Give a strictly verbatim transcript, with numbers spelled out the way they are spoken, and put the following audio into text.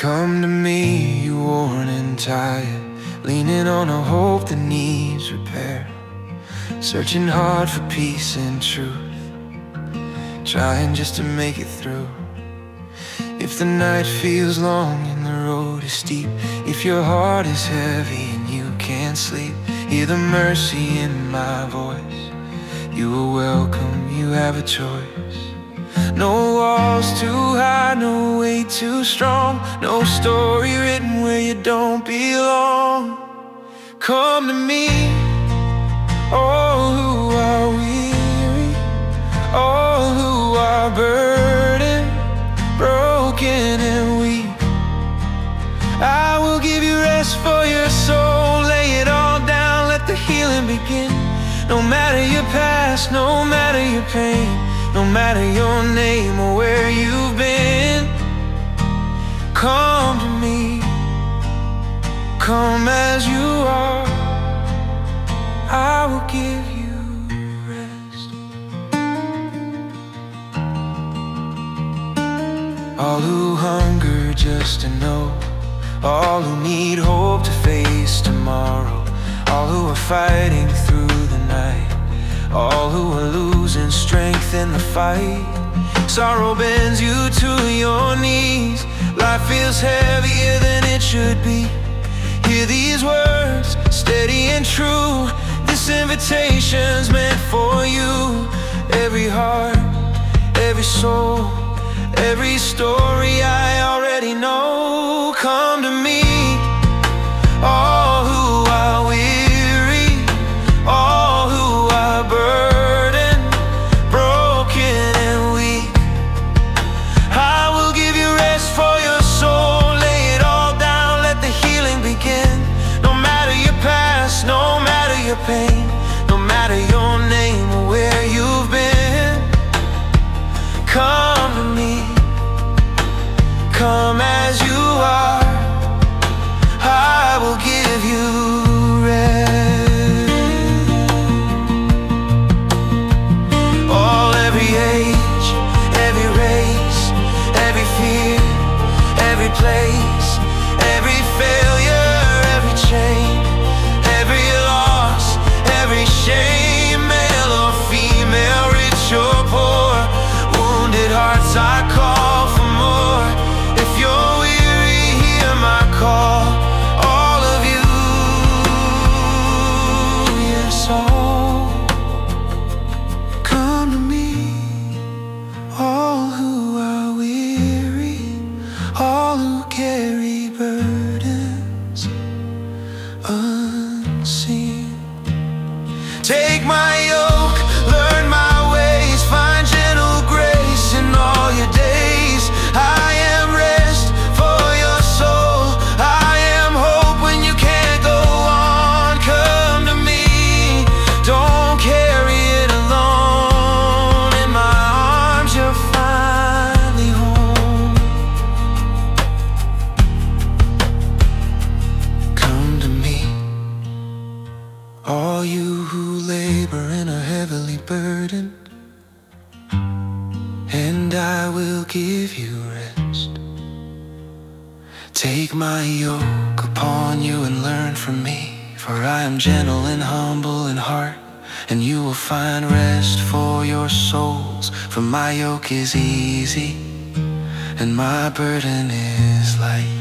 Come to me, you worn and tired, leaning on a hope that needs repair, searching hard for peace and truth, trying just to make it through. If the night feels long and the road is steep, if your heart is heavy and you can't sleep, hear the mercy in my voice. You are welcome, you have a choice. No walls too high, no weight too strong, no story written where you don't belong. Come to me, all who are weary, all who are burdened, broken and weak. I will give you rest for your soul. Lay it all down, let the healing begin. No matter your past, no matter your pain, no matter your name or where you've been, come to me. Come as you are, I will give you rest. All who hunger just to know, all who need hope to face tomorrow, all who are fighting through the night, all who are losing strength in the fight. Sorrow bends you to your knees, life feels heavier than it should be. Hear these words, steady and true, this invitation's meant for you. Every heart, every soul, every story I already know. Come to me, all who are weary, all who are burdened, broken and weak. I will give you rest for your soul. Lay it all down, let the healing begin. No matter your past, no matter your pain, no matter your name or where you've been, come to me. Come as you are, I will give you rest. All every age, every race, every fear, every place, every failure, every chain, every loss, every shame, male or female, rich or poor, wounded hearts I call for more. If you're weary, hear my call. All of you, yes, all. Come to me, all who are weary, all who carry burdens unseen. Take my yoke, learn my ways, find gentle grace in all your days. I am rest for your soul, I am hope when you can't go on. Come to me, don't carry it alone. In my arms you're finally home. Come to me, all you who labor and are heavily burdened, and I will give you rest. Take my yoke upon you and learn from me, for I am gentle and humble in heart, and you will find rest for your souls. For my yoke is easy and my burden is light.